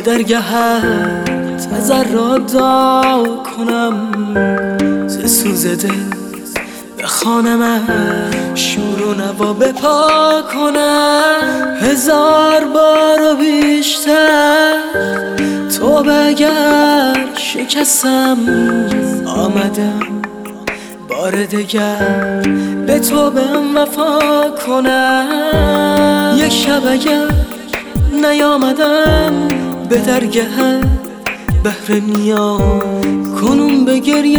درگهت تذرات دعا کنم، ز سوز دل بخوانم، شور و نوا بپا کنم. هزار بار و بیشتر توبه اگر شکستم، آمدم بار دگر به توبه وفا کنم. یک شب اگر نیامدم به درگهت بهر نیام، کنون به گریه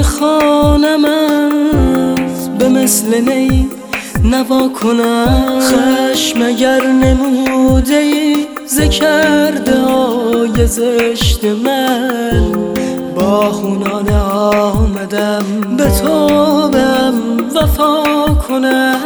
خوانمت، به مثل نی نوا کنم. خشم اگر نموده ای ز کرده های زشت من، با خونانه آمدم به توبه‌ام وفا کنم.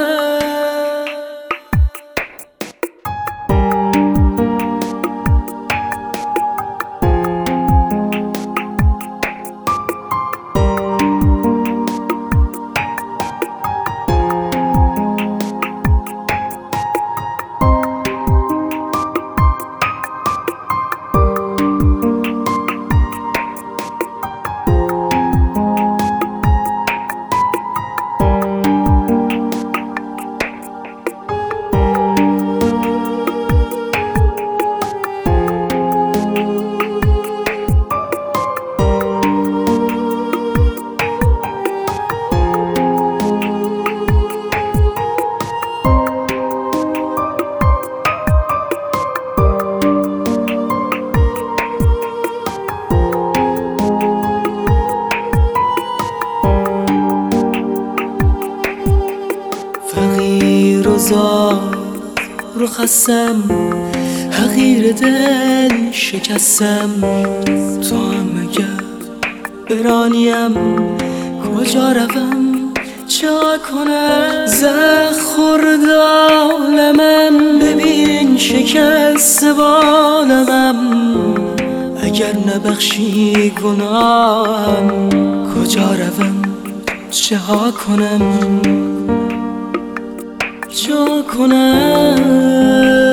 فقیر و زار رو خستم، حقیر دل شکستم. تو هم اگر برانیم کجا روم چه کنم؟ زخم خورده عالمم، ببین شکست بالمم. اگر نبخشی گناهم کجا روم چه کنم؟ چه کنم؟